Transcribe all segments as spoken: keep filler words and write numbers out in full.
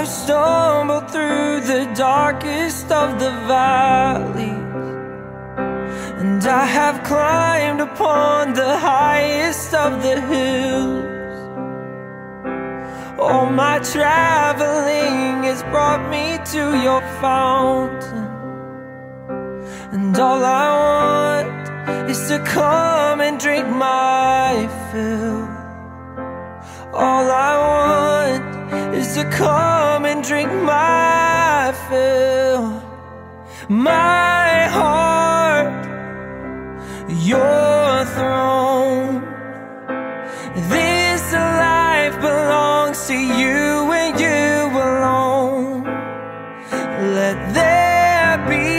stumbled through the darkest of the valleys, and I have climbed upon the highest of the hills. All my traveling has brought me to your fountain, and all I want is to come and drink my fill. All I want is to come and drink my fill. My heart, your throne. This life belongs to you and you alone. Let there be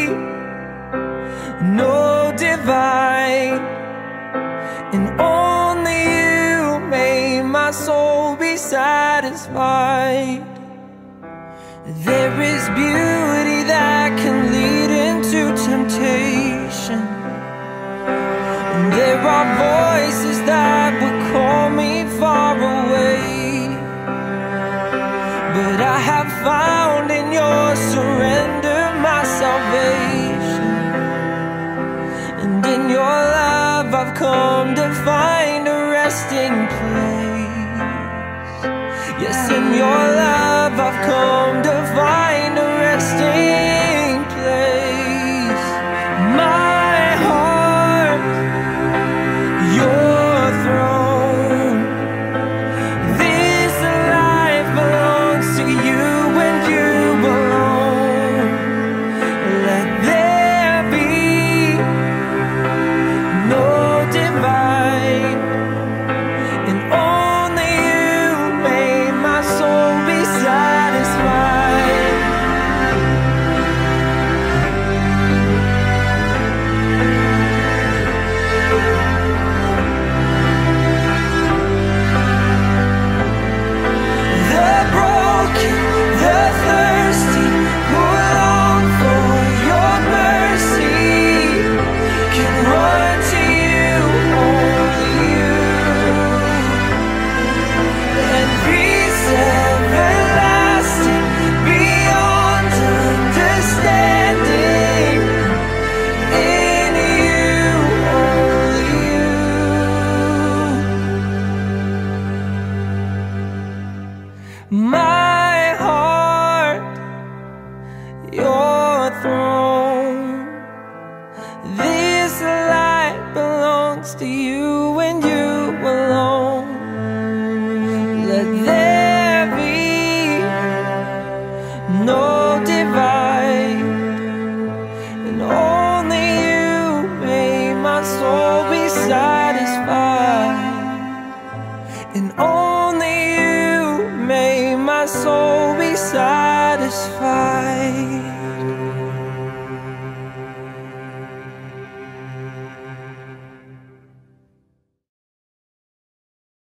no divide, and only you made my soul be satisfied. There is beauty that can lead into temptation, and there are voices that would call me far away, but I have found in your surrender my salvation, and in your love I've come to find a resting place. Yes, in your love I've come to find a resting place. My heart, your throne. This life belongs to you and you alone. Let there be no divide, and only you made my soul be satisfied. The broken, the thirsty, who long for your mercy, can run to you, only you, and peace everlasting beyond understanding. In you, only you. My heart, your throne. This life belongs to you and you alone. Let there be no divide, and only you made my soul be satisfied, and only you made my soul be satisfied.